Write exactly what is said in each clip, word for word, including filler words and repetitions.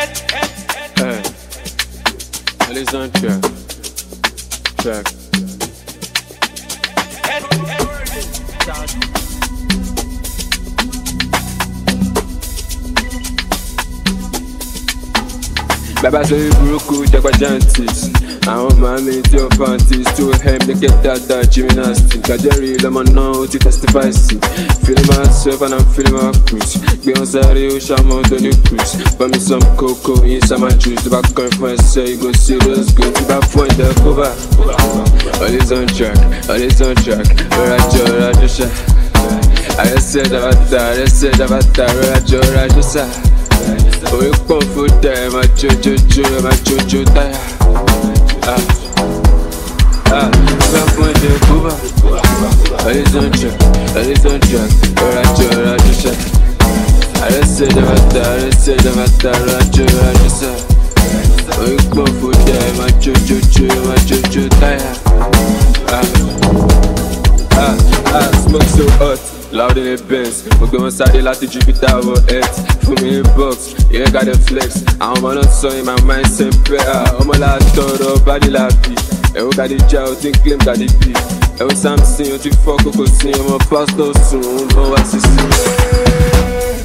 Hey, allez on track, track. Baba say broke, take a chances. I want my mate your panties to him to get that that gymnastic. I just real I'm now to testify see. Feeling myself and I'm feeling my cruise. Be on Saturday, I'm on the new cruise. Buy me some cocoa, inside my juice. The back of my say, go see those good. The back point the cover. All is on track, all is on track. Where I just, I just shot. I just said about that, I just said about that. Where I just, I just shot. We come for time, my jojo, jojo, my jojo tire. Ah, ah, back point the cover. All is on track, all is on track. Where I just, I just shot. I just said about that, I just said about that. Where I just, I just shot. We come for time, my jojo, jojo, my jojo tire. Ah, ah, ah, smoke so hot. Loud in the Benz, we go inside the Latin Jupiter over eight. For me in box, yeah, got the flex. I'm on a song in my mind, same prayer. I'm a lot of body lappy. And we got the jail, think claim got the beat. And we Samson, you think fuck, we go see him. I'm a pastor soon, but what's his name?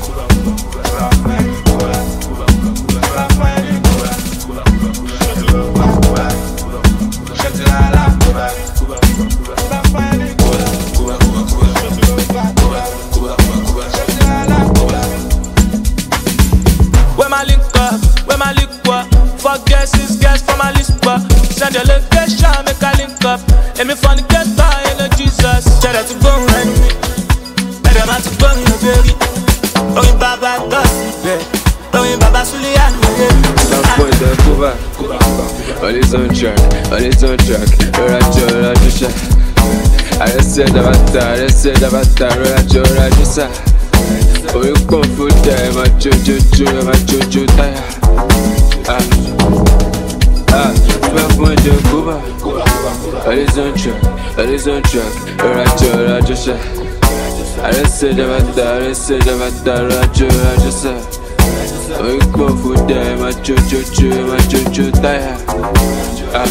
Fuck guesses, guess for my list, but send your location, make a link up. Let me find the get by, you know Jesus. Tell her to go and me. Better man to go in your baby. Oh, in Baba Gossip, oh, in Baba Sulian, back point the cover. All is on track, all is on track. Where I just, I just shot. I just said about that, I just said about that. Where I just, I just shot. Oh, you come for time, my jojo, jojo, my jojo tire. Ah, ah, back point the cover. All is on track, all is on track. Where I just, I just shot. I just said about that, I just said about that. Where I just, I just shot. Oh, you come for time, my jojo, jojo, my jojo tire. Ah,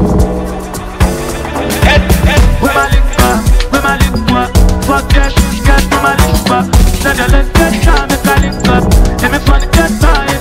where my link up, where my link up. Fuck that shit, got to my link up. Send your location, make a link up. Let me find the get by.